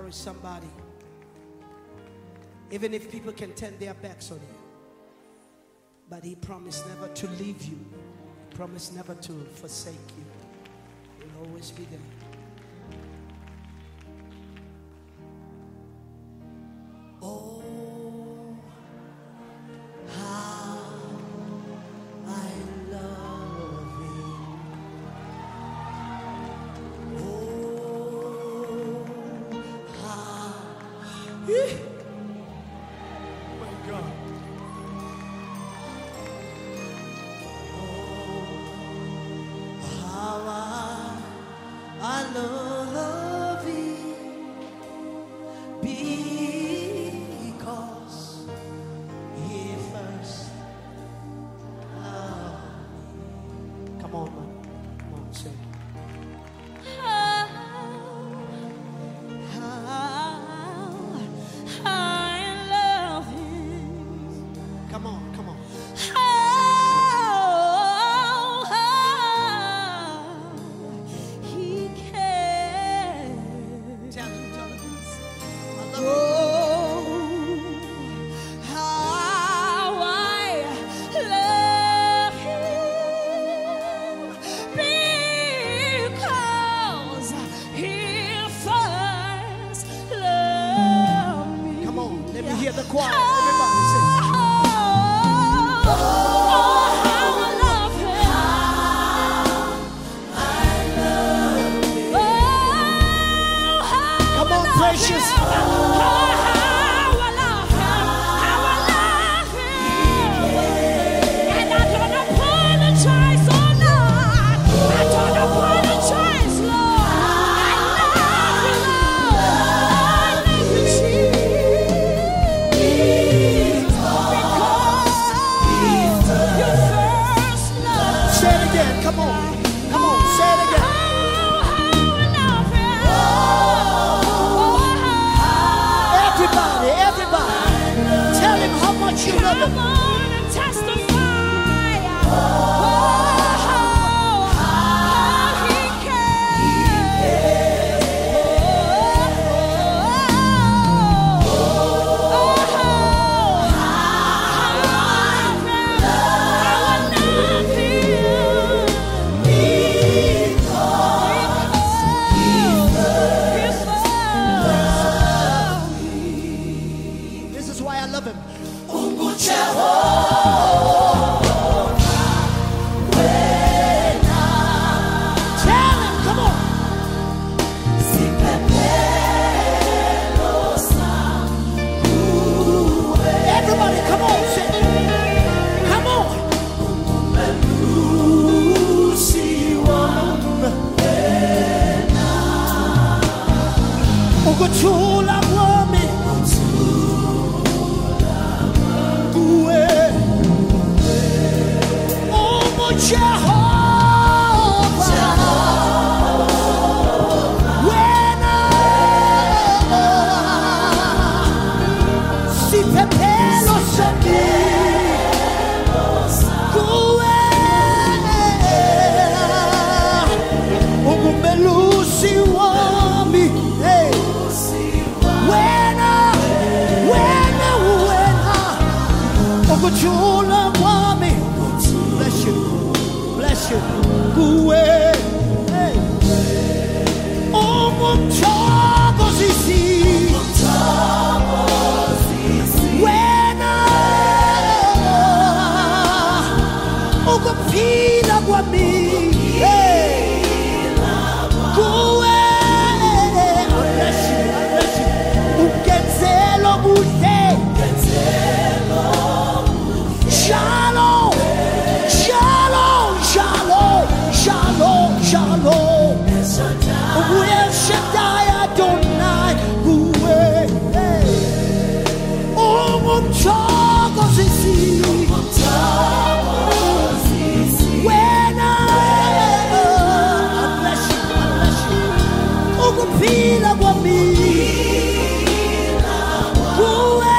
encourage somebody. Even if people can turn their backs on you, but he promised never to leave you. He promised never to forsake you. He'll always be there. Oh, how I love him. Oh, how. My God. Oh, how I love him. Because he first loved me. Come on, man. Come on, sing. Come on, come on. He cares. Tell him, tell him. I love Oh, how I love him because he first loved me. you. Come on, let me hear the choir. Everybody sing. Oh, how I love him. Oh, how Come on, precious. how I love him. How I love him. And I don't apologize, oh Lord. I don't apologize, Lord. I love you, Lord. I love you, Jesus. Because you first loved Say it again. Come on. Come on, say it again. Everybody, everybody. Tell him how much you love him. This is why I love him. Tell him, come on. Everybody, come on, sing. Come on. Ukuthula kwami kuwe Jehova wena siphephelo sami kuwe ungumelusi wami hey. Wena ukuthula kwami bless you kuwe hey. Ungumthokozisi wena ukuphila kwami hey. Kuwe bless you ukenzelo buhle Shalom, shalom, shalom, shalom, shalom. Uwe Shaddai Adonai, uwe. Ungumthokozisi. Wena, I bless you. Ukuphila kwami. Uwe.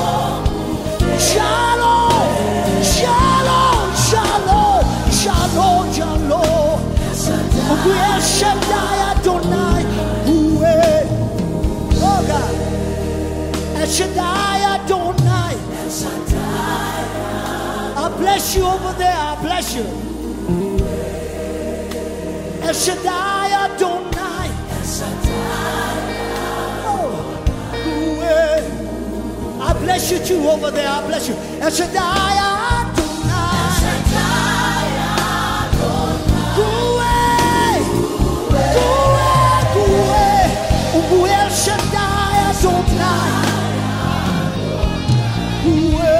Shalom, shalom, shalom, shalom. Shaddai Adonai. Uwe. Oh God. El Shaddai Adonai. I bless you over there. I bless you. El Shaddai Adonai. Oh. Uwe. I bless you too over there. I bless you. El Shaddai Adonai. Uwe El Shaddai Adonai. Uwe.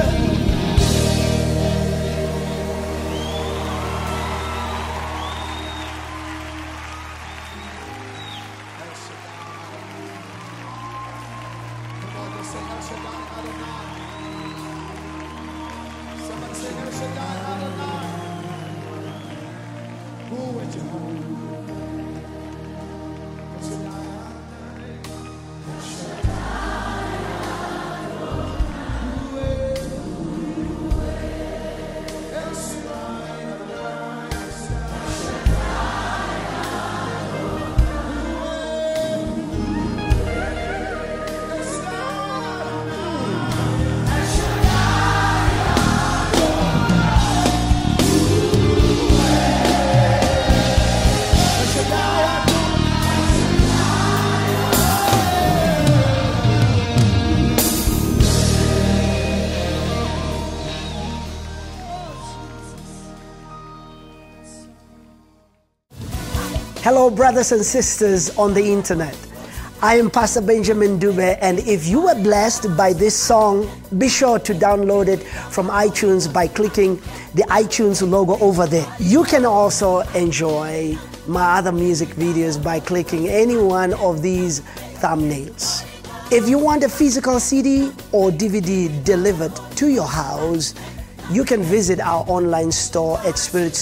Hello, brothers and sisters on the internet. I am Pastor Benjamin Dube, and if you were blessed by this song, be sure to download it from iTunes by clicking the iTunes logo over there. You can also enjoy my other music videos by clicking any one of these thumbnails. If you want a physical CD or DVD delivered to your house, you can visit our online store at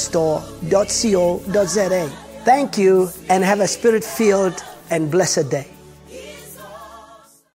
spiritstore.co.za. Thank you and have a spirit-filled and blessed day.